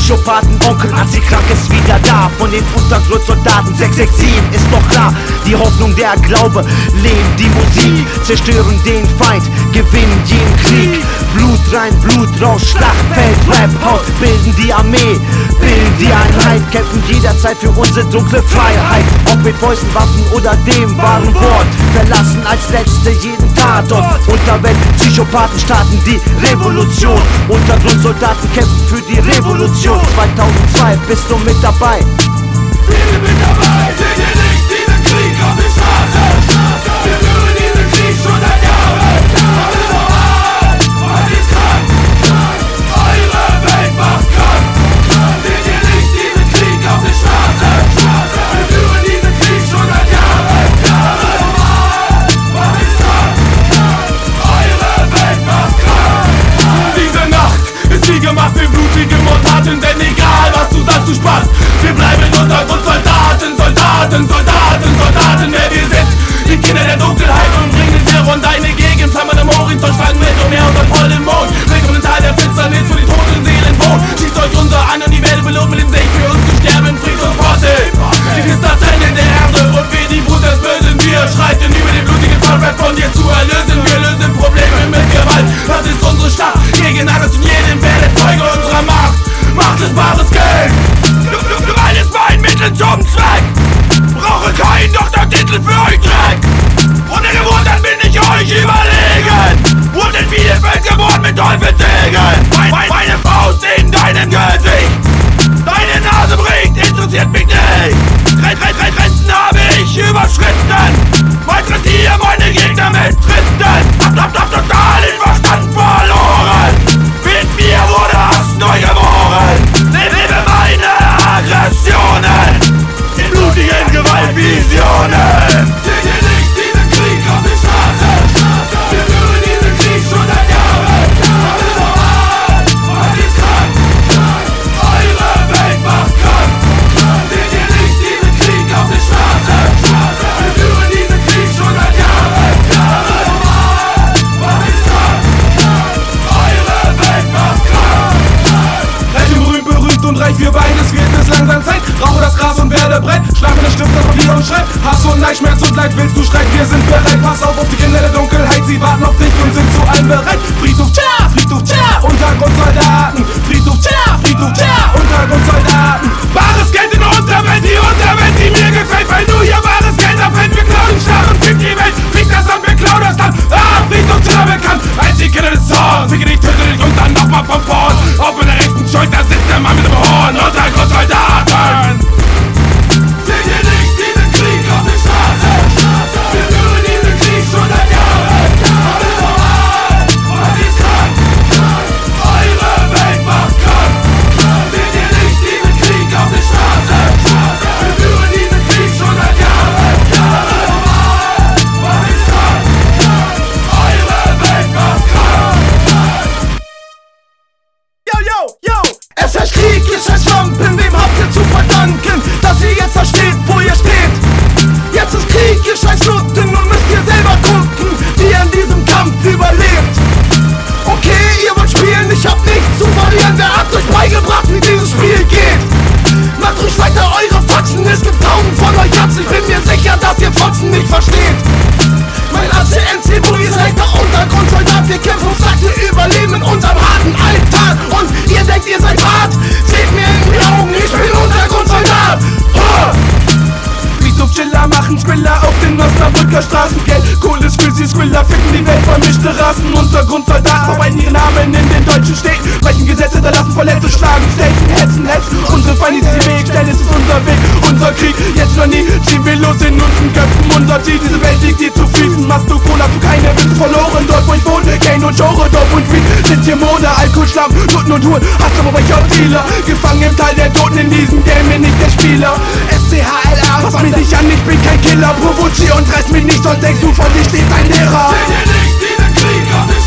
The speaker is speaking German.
Psychopathen, Onkel Antikrank ist wieder da. Von den Untergrundsoldaten 667 ist doch klar. Die Hoffnung, der Glaube, leben die Musik, zerstören den Feind, gewinnen jeden Krieg. Blut rein, Blut raus, Schlachtfeld, Rap, Haus, bilden die Armee, bilden die Einheit, kämpfen jederzeit für unsere dunkle Freiheit. Ob mit Fäusten, Waffen oder dem wahren Wort, verlassen als Letzte jeden Tatort. Unterwelt, Psychopathen starten die Revolution, Untergrundsoldaten kämpfen für die Revolution. 2002 bist du mit dabei. Bitte mit dabei, seht ihr nicht diesen Krieg auf der Straße? Wir führen diesen Krieg schon seit Jahren. Alles normal, was ist krank? Eure Welt macht krank. Seht ihr nicht diesen Krieg auf der Straße? Wir führen diesen Krieg schon seit Jahren. Alles normal, was ist krank? Eure Welt macht krank. Diese Nacht ist wie gemacht für blutige Mordtaten, denn egal was du sagst, du Spaß. Wir bleiben Untergrundsoldaten, Soldaten, wer wir sind. Die Kinder der Dunkelheit und bringen Terror in deine Gegend. Flammern am Horizont, schlagen Welt und Meer unter vollem Mond. Willkommen im Tal der Finsternis, wo die toten Seelen wohnen. Schießt euch unser an und die Welt belohnt mit dem Segen für uns zu sterben. Fried und Posse, dies ist das Ende der Erde und wir die Brut des Bösen. Wir schreiten über den blutigen Fallrap von dir zu erlösen. Wir lösen Probleme mit Gewalt, das ist unsere Schlacht. Gegen alles und jeden werdet Zeuge unserer Macht. Macht es bares Geld. Gewalt ist mein Mittel zum Zweck. Brauche keinen Doktortitel für euch Dreck. Ohne Geburt, dann bin ich euch überlegen. Wurden viele Völker geboren mit Teufelsdegen. Meine Faust in deinem Gesicht. Deine Nase bricht, interessiert mich nicht. Grenzen habe ich überschritten. Malträtiere meine Gegner mit Tritten. Hab total den Verstand verloren. Mit mir wurde Hass neu geboren. Lebe meine Aggressionen in blutigen Gewaltvisionen. Seht ihr nicht diesen Krieg auf der Straße? Wir führen diesen Krieg schon seit Jahren. Alles normal, was ist krank? Eure Welt macht krank. Seht ihr nicht diesen Krieg auf der Straße? Wir führen diesen Krieg schon seit Jahren. Alles normal, was ist krank? Eure Welt macht krank. Reich und berühmt und reich für beides wird es langsam Zeit. Rauche das Gras und werde breit. Schlafe das Stift, das Papier und schreib. Hass und Neid, Schmerz und Leid, willst du Streit? Wir sind bereit. Pass auf die Kinder der Dunkelheit. Sie warten auf dich und sind zu allem bereit. Friedhof, tja, Untergrundsoldaten. Friedhof, tja, Untergrundsoldaten. Wahres Geld in der Unterwelt, die mir gefällt. Weil nur hier wahres Geld abfällt. Wir klauen den Schlag und fick die Welt. Fick das Land, wir klauen das Land. Friedhof, tja, bekannt. Als die Kinder des Zorns. Ficke dich, töte dich und dann nochmal vom Porn. Auf meiner rechten Schulter, da sitzt der Mann mit dem Horn. Untergrundsoldaten. Seht ihr nicht diesen Krieg auf der Straße? Wir führen diesen Krieg schon seit Jahren. Alles normal, was ist krank? Eure Welt macht krank. Seht ihr nicht diesen Krieg auf der Straße? Wir führen diesen Krieg schon seit Jahren. Alles normal, was ist krank? Eure Welt macht krank. Yo! Es heißt Krieg, es heißt Lampen, wem habt ihr zu verdanken, dass ihr jetzt versteht, wo ihr steht? Jetzt ist Krieg, ihr scheiß Nutten, und müsst ihr selber gucken, wie ihr in diesem Kampf überlebt. Okay, ihr wollt spielen, ich hab nichts zu verlieren, wer hat euch beigebracht, wie dieses Spiel geht? Macht ruhig weiter eure Faxen, es gibt tausend von euch Herzen, ich bin mir sicher, dass ihr Fotzen nicht versteht. Mein ACNC, wo ihr seid der Untergrundsoldat, wir kämpfen ums nackte Überleben in unserem harten Alltag. Und ihr denkt, ihr seid hart, seht mir in die Augen, ich bin Untergrundsoldat. Friedhof Chiller machen Skriller auf den Osnabrücker Straßen. Geld, Kohle ist für sie Skriller, ficken die Welt, vermischte Rassen. Untergrundsoldaten verbreiten ihre Namen in den deutschen Städten. Brechen Gesetze, hinterlassen Verletzte, schlagen, stechen, hetzen. Unsere Feinde, die sie Weg stellen, es ist unser Weg, unser Krieg. Jetzt noch nie ziehen wir los in unseren Köpfen. Unser Ziel, diese Welt liegt dir zu Füßen. Machst du Cola, du keine Witze verloren. Dort wo ich wohne, Gain und Genre, Dope und Weed sind hier Mode. Alkohol, Schlamm, Toten und Huren, hast aber bei auch Dealer. Gefangen im Tal der Toten, in diesem Game bin ich der Spieler. SCHLA, fass mich nicht an, ich bin kein Killer. Provozier und reiß mich nicht, sonst denkst du, von dir steht ein Lehrer. Seht ihr nicht diesen Krieg auf der